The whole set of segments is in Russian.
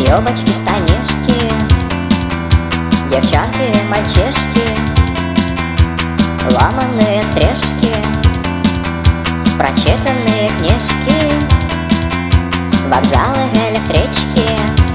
Юбочки, штанишки, девчонки, мальчишки, ломаные стрижки, прочитанные книжки, вокзалы, электрички,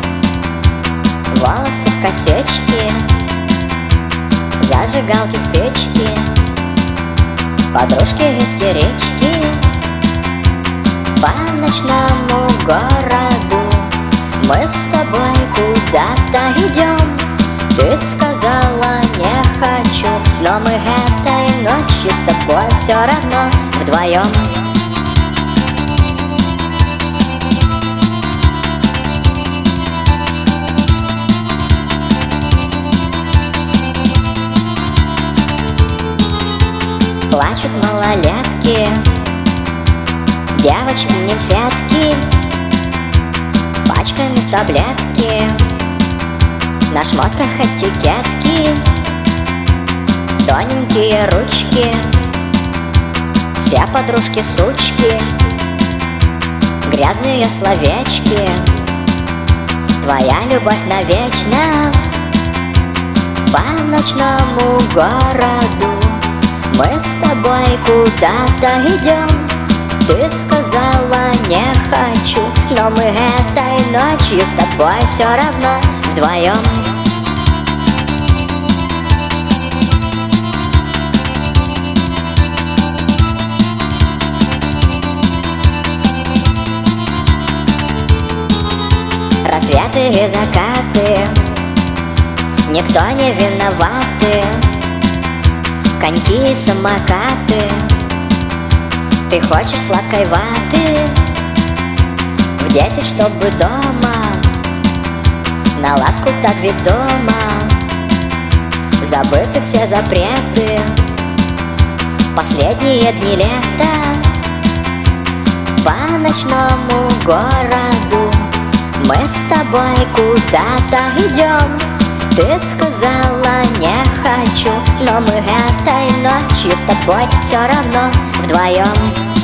волосы в косички, зажигалки, спички, подружки, истерички. По ночному городу мы с тобой куда-то идем. Ты сказала не хочу, но мы этой ночью с тобой все равно вдвоем. Плачут малолетки, девочки-нимфетки, пачками таблетки, на шмотках этикетки, тоненькие ручки, все подружки-сучки, грязные словечки, твоя любовь навечно. По ночному городу мы с тобой куда-то идем. Ты сказала не хочу, но мы этой ночью с тобой все равно вдвоем. Рассветы и закаты, никто не виноваты, коньки и самокаты. Ты хочешь сладкой ваты, в 10, чтобы дома, на ласку так ведомо. Забыты все запреты, последние дни лета. По ночному городу мы с тобой куда-то идем. Ты сказала не хочу, но мы этой ночью с тобой все равно вдвоем.